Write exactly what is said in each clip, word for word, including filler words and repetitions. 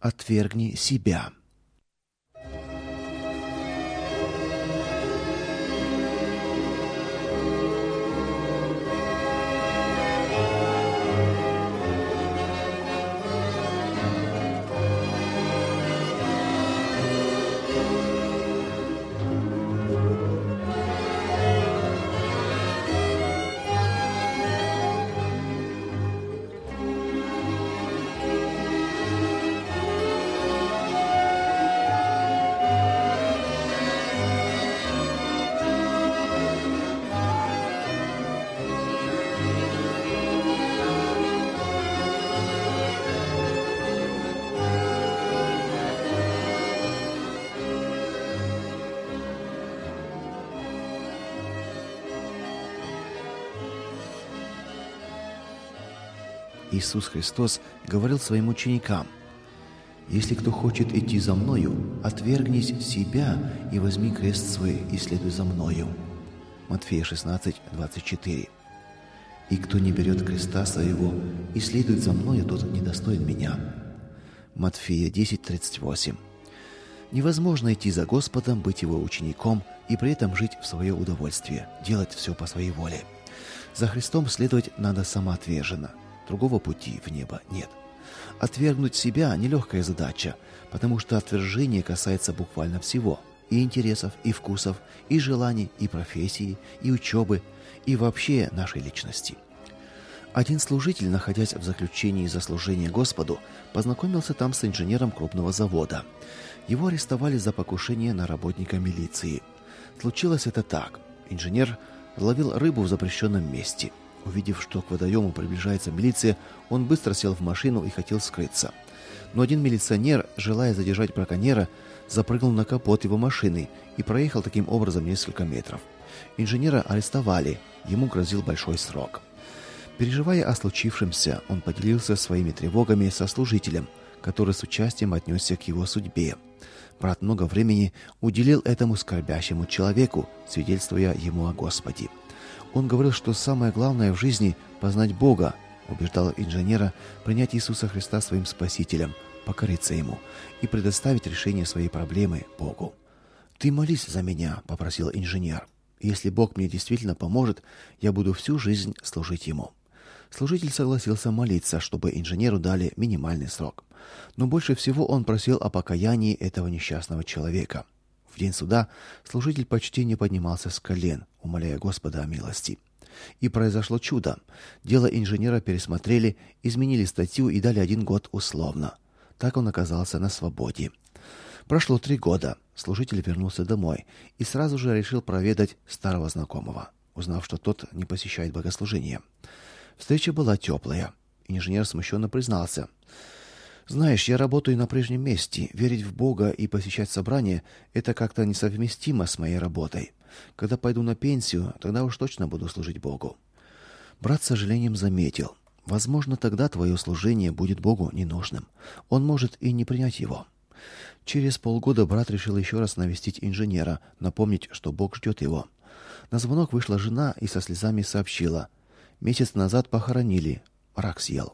отвергни себя. Иисус Христос говорил своим ученикам: «Если кто хочет идти за Мною, отвергнись себя и возьми крест свой и следуй за Мною». Матфея шестнадцать, двадцать четыре. «И кто не берет креста своего и следует за Мною, тот недостоин Меня». Матфея десять, тридцать восемь. Невозможно идти за Господом, быть Его учеником и при этом жить в свое удовольствие, делать все по своей воле. За Христом следовать надо самоотверженно. Другого пути в небо нет. Отвергнуть себя – нелегкая задача, потому что отвержение касается буквально всего – и интересов, и вкусов, и желаний, и профессии, и учебы, и вообще нашей личности. Один служитель, находясь в заключении за служение Господу, познакомился там с инженером крупного завода. Его арестовали за покушение на работника милиции. Случилось это так. Инженер ловил рыбу в запрещенном месте. Увидев, что к водоему приближается милиция, он быстро сел в машину и хотел скрыться. Но один милиционер, желая задержать браконьера, запрыгнул на капот его машины и проехал таким образом несколько метров. Инженера арестовали, ему грозил большой срок. Переживая о случившемся, он поделился своими тревогами со служителем, который с участием отнесся к его судьбе. Брат много времени уделил этому скорбящему человеку, свидетельствуя ему о Господе. Он говорил, что самое главное в жизни – познать Бога, убеждал инженера принять Иисуса Христа своим Спасителем, покориться Ему и предоставить решение своей проблемы Богу. «Ты молись за меня», – попросил инженер. «Если Бог мне действительно поможет, я буду всю жизнь служить Ему». Служитель согласился молиться, чтобы инженеру дали минимальный срок. Но больше всего он просил о покаянии этого несчастного человека. В день суда служитель почти не поднимался с колен, умоляя Господа о милости. И произошло чудо. Дело инженера пересмотрели, изменили статью и дали один год условно. Так он оказался на свободе. Прошло три года. Служитель вернулся домой и сразу же решил проведать старого знакомого, узнав, что тот не посещает богослужения. Встреча была теплая. Инженер смущенно признался: «Знаешь, я работаю на прежнем месте. Верить в Бога и посещать собрания – это как-то несовместимо с моей работой. Когда пойду на пенсию, тогда уж точно буду служить Богу». Брат с сожалением заметил: «Возможно, тогда твое служение будет Богу ненужным. Он может и не принять его». Через полгода брат решил еще раз навестить инженера, напомнить, что Бог ждет его. На звонок вышла жена и со слезами сообщила: «Месяц назад похоронили. Рак съел».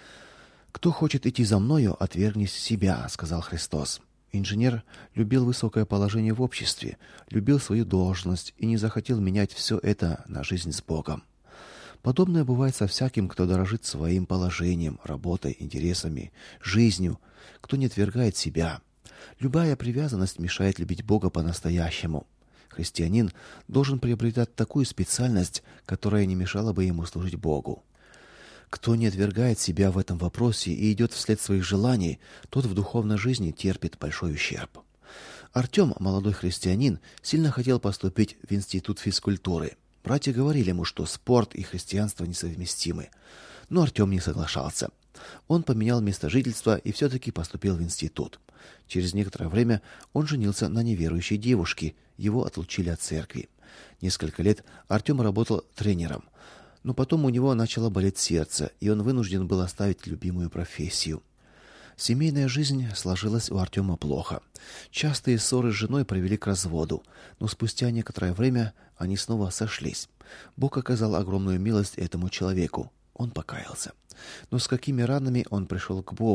«Кто хочет идти за Мною, отвергнись себя», — сказал Христос. Инженер любил высокое положение в обществе, любил свою должность и не захотел менять все это на жизнь с Богом. Подобное бывает со всяким, кто дорожит своим положением, работой, интересами, жизнью, кто не отвергает себя. Любая привязанность мешает любить Бога по-настоящему. Христианин должен приобретать такую специальность, которая не мешала бы ему служить Богу. Кто не отвергает себя в этом вопросе и идет вслед своих желаний, тот в духовной жизни терпит большой ущерб. Артем, молодой христианин, сильно хотел поступить в институт физкультуры. Братья говорили ему, что спорт и христианство несовместимы. Но Артем не соглашался. Он поменял место жительства и все-таки поступил в институт. Через некоторое время он женился на неверующей девушке, его отлучили от церкви. Несколько лет Артем работал тренером. Но потом у него начало болеть сердце, и он вынужден был оставить любимую профессию. Семейная жизнь сложилась у Артема плохо. Частые ссоры с женой привели к разводу, но спустя некоторое время они снова сошлись. Бог оказал огромную милость этому человеку. Он покаялся. Но с какими ранами он пришел к Богу?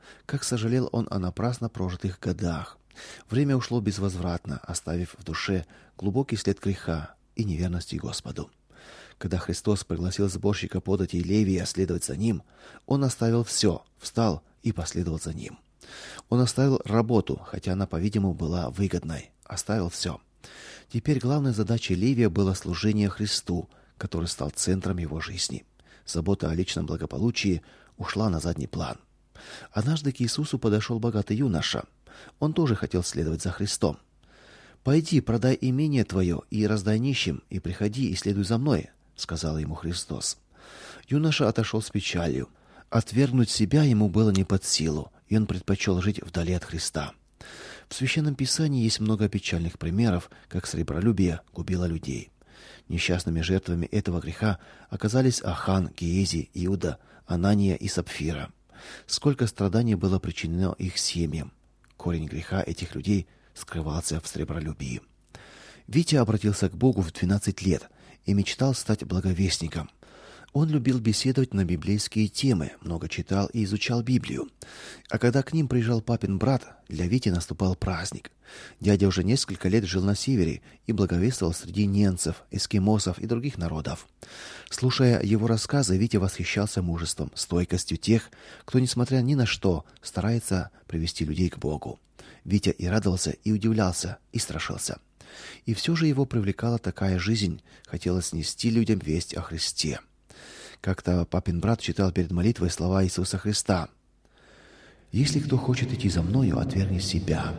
Как сожалел он о напрасно прожитых годах. Время ушло безвозвратно, оставив в душе глубокий след греха и неверности Господу. Когда Христос пригласил сборщика податей Левия следовать за ним, он оставил все, встал и последовал за ним. Он оставил работу, хотя она, по-видимому, была выгодной. Оставил все. Теперь главной задачей Левия было служение Христу, который стал центром его жизни. Забота о личном благополучии ушла на задний план. Однажды к Иисусу подошел богатый юноша. Он тоже хотел следовать за Христом. «Пойди, продай имение твое и раздай нищим, и приходи и следуй за мной», — сказал ему Христос. Юноша отошел с печалью. Отвергнуть себя ему было не под силу, и он предпочел жить вдали от Христа. В Священном Писании есть много печальных примеров, как сребролюбие губило людей. Несчастными жертвами этого греха оказались Ахан, Гиези, Иуда, Анания и Сапфира. Сколько страданий было причинено их семьям. Корень греха этих людей скрывался в сребролюбии. Витя обратился к Богу в двенадцать лет и мечтал стать благовестником. Он любил беседовать на библейские темы, много читал и изучал Библию. А когда к ним приезжал папин брат, для Вити наступал праздник. Дядя уже несколько лет жил на севере и благовествовал среди ненцев, эскимосов и других народов. Слушая его рассказы, Витя восхищался мужеством, стойкостью тех, кто, несмотря ни на что, старается привести людей к Богу. Витя и радовался, и удивлялся, и страшился. И все же его привлекала такая жизнь, хотелось нести людям весть о Христе. Как-то папин брат читал перед молитвой слова Иисуса Христа: «Если кто хочет идти за мною, отвергни себя».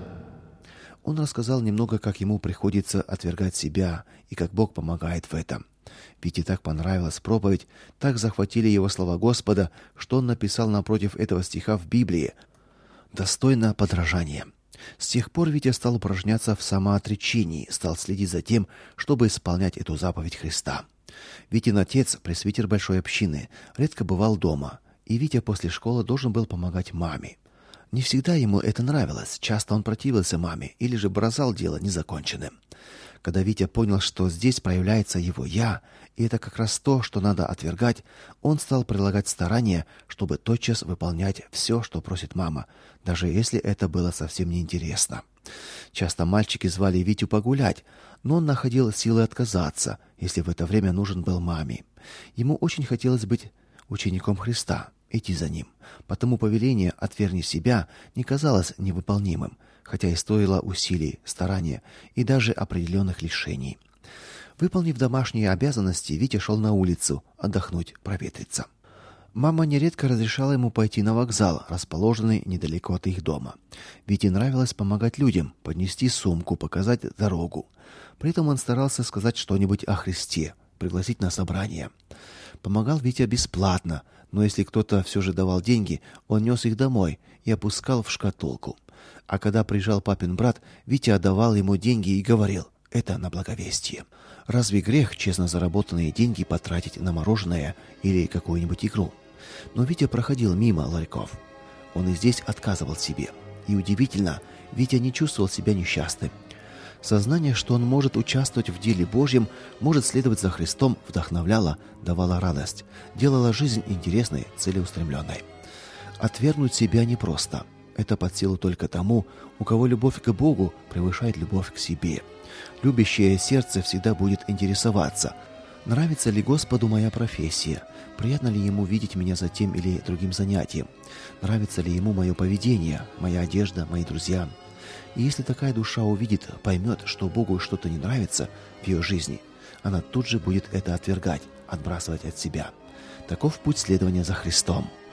Он рассказал немного, как ему приходится отвергать себя и как Бог помогает в этом. Вите так понравилась проповедь, так захватили его слова Господа, что он написал напротив этого стиха в Библии: «Достойно подражания». С тех пор Витя стал упражняться в самоотречении, стал следить за тем, чтобы исполнять эту заповедь Христа. Витин отец, пресвитер большой общины, редко бывал дома, и Витя после школы должен был помогать маме. Не всегда ему это нравилось, часто он противился маме или же бросал дело незаконченным. Когда Витя понял, что здесь проявляется его «я», и это как раз то, что надо отвергать, он стал прилагать старания, чтобы тотчас выполнять все, что просит мама, даже если это было совсем неинтересно. Часто мальчики звали Витю погулять, но он находил силы отказаться, если в это время нужен был маме. Ему очень хотелось быть учеником Христа, идти за ним. Потому повеление «отвергни себя» не казалось невыполнимым, хотя и стоило усилий, старания и даже определенных лишений. Выполнив домашние обязанности, Витя шел на улицу отдохнуть, проветриться. Мама нередко разрешала ему пойти на вокзал, расположенный недалеко от их дома. Вите нравилось помогать людям, поднести сумку, показать дорогу. При этом он старался сказать что-нибудь о Христе, пригласить на собрание. Помогал Витя бесплатно, но если кто-то все же давал деньги, он нес их домой и опускал в шкатулку. А когда приезжал папин брат, Витя отдавал ему деньги и говорил: «Это на благовестие». Разве грех честно заработанные деньги потратить на мороженое или какую-нибудь игру? Но Витя проходил мимо ларьков. Он и здесь отказывал себе. И удивительно, Витя не чувствовал себя несчастным. Сознание, что он может участвовать в деле Божьем, может следовать за Христом, вдохновляло, давало радость, делало жизнь интересной, целеустремленной. Отвергнуть себя непросто. Это под силу только тому, у кого любовь к Богу превышает любовь к себе. Любящее сердце всегда будет интересоваться: нравится ли Господу моя профессия? Приятно ли ему видеть меня за тем или другим занятием? Нравится ли ему мое поведение, моя одежда, мои друзья? И если такая душа увидит, поймет, что Богу что-то не нравится в ее жизни, она тут же будет это отвергать, отбрасывать от себя. Таков путь следования за Христом.